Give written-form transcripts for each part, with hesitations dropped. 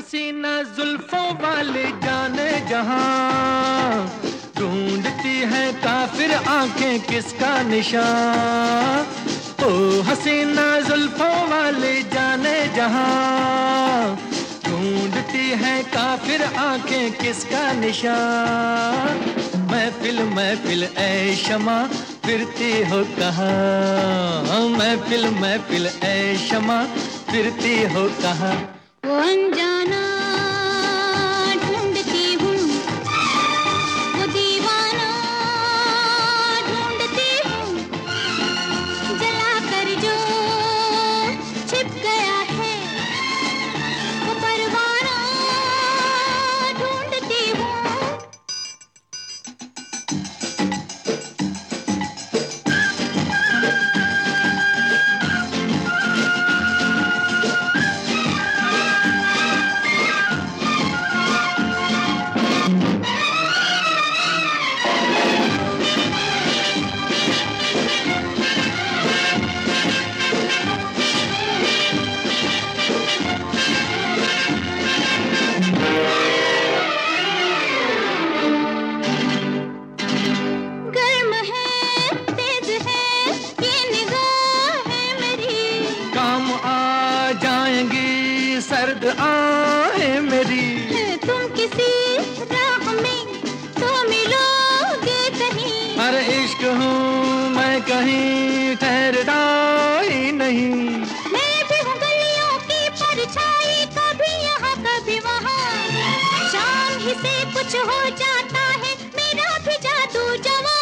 हसीना जुल्फों वाले जाने जहां, ढूंढती है काफिर आंखें किसका निशान। ओ हसीना जुल्फों वाले जाने जहां, ढूंढती है काफिर आंखें किसका निशान। महफिल महफिल ऐ शमा फिरती हो कहाँ, महफिल महफिल ऐ शमा फिरती हो कहाँ। वो अनजाना ढूंढती हूँ, वो दीवाना ढूंढती हूँ, जला कर जो छिप गया है वो परवाना ढूंढती हूँ। सर्द आए मेरी, तुम किसी राह में तो मिलोगे कहीं। अरे इश्क हूँ मैं कहीं ठहरता ही नहीं। मैं भी हूँ गलियों की परछाई, कभी यहाँ कभी वहाँ, शाम ही से कुछ हो जाता है मेरा भी जादू जवां।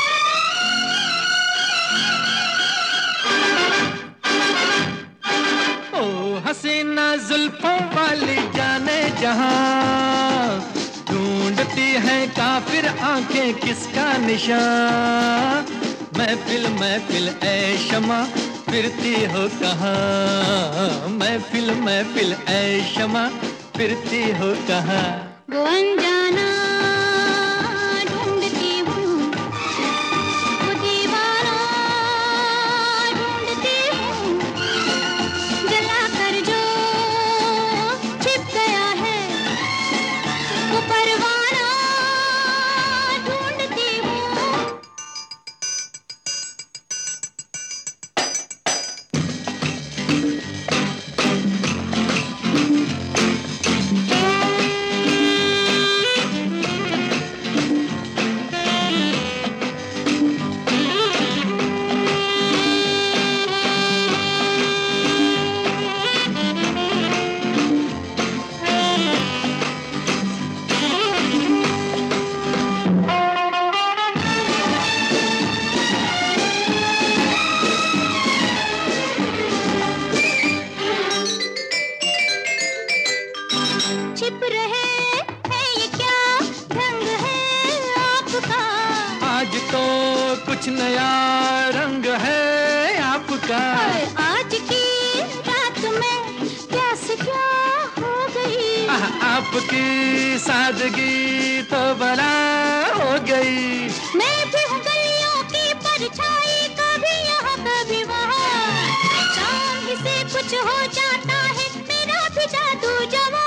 हसीना जुल्फों वाली जाने जहां, ढूंढती है काफिर आंखें किसका निशान। महफिल महफिल ऐ शमा फिरती हो कहाँ, महफिल महफिल ऐ शमा फिरती हो कहाँ। वो अनजाना छिप रहे है ये क्या रंग है आपका। आज तो कुछ नया रंग है आपका। आज की रात में क्या से क्या हो गई, आपकी सादगी तो बला हो गई। मैं भी हूँ गलियों की परछाई, कभी यहाँ कभी वहाँ, शाम ही से कुछ हो जाता है मेरा भी जादू जवां।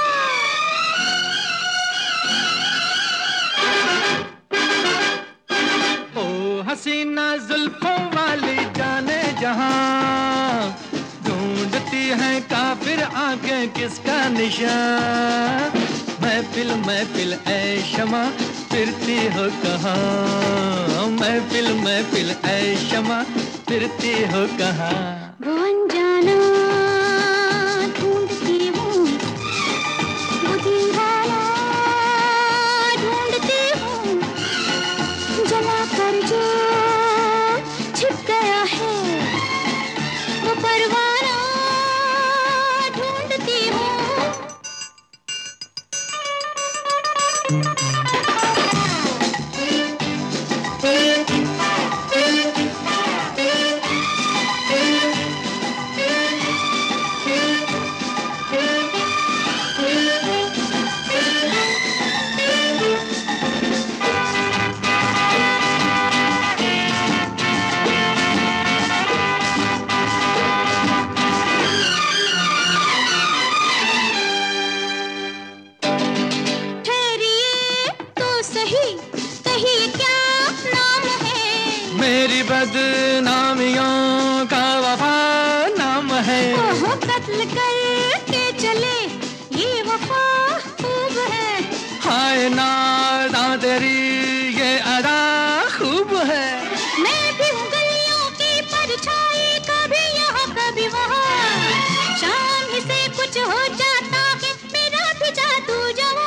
हसीना जुल्फों वाली जाने जहां, ढूंढती है काफिर आंखें किसका निशान। महफिल महफिल ऐ शमा फिरती हो कहाँ, महफिल महफिल ऐ शमा फिरती हो कहाँ। वो अनजाना ढूंढती हूँ, वो दीवाना ढूंढती हूँ, जला कर जो छिप गया है वो परवाना ढूंढती हूँ। बदनामियों का वफा नाम है। ओहो कत्ल करके चले ये वफा खूब है। हाय नादा तेरी ये अदा खूब है। मैं भी हूँ गलियों की परछाई, कभी यहाँ कभी वहाँ, शाम ही से कुछ हो जाता है मेरा भी जादू जवां।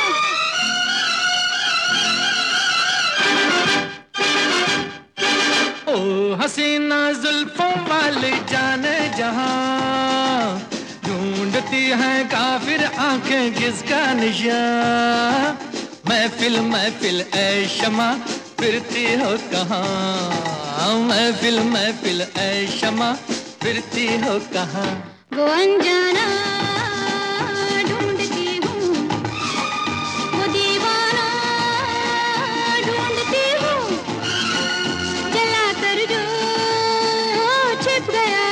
ओ हसीना जुल्फों वाली जाने जहां, ढूंढती है काफिर आंखें किसका निशान। महफिल महफिल ऐ शमा फिरती हो कहाँ, महफिल महफिल ऐ शमा फिरती हो कहाँ। वो अनजाना ढूंढती हूँ, वो दीवाना ढूंढती हूँ, जला कर जो छिप गया